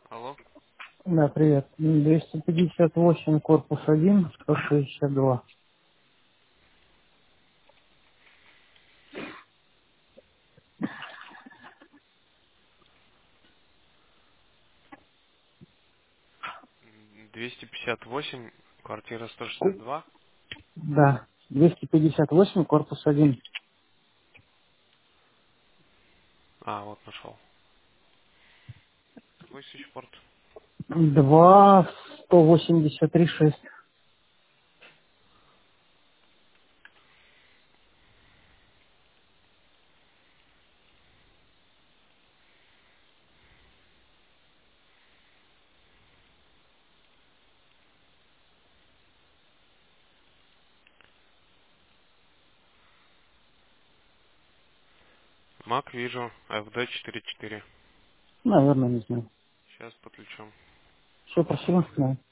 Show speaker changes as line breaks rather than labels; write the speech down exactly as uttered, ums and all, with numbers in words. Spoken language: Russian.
Алло.
Да, привет. двести пятьдесят восемь, корпус один, сто шестьдесят два.
М, двести пятьдесят восемь, квартира сто шестьдесят два.
Да, двести пятьдесят восемь, корпус один.
А, вот нашел. Какой свечпорт?
два, сто восемьдесят три, шесть.
Мак вижу, эф дэ четыре четыре.
Наверное, не знаю.
Сейчас подключу.
Все, спасибо. Да.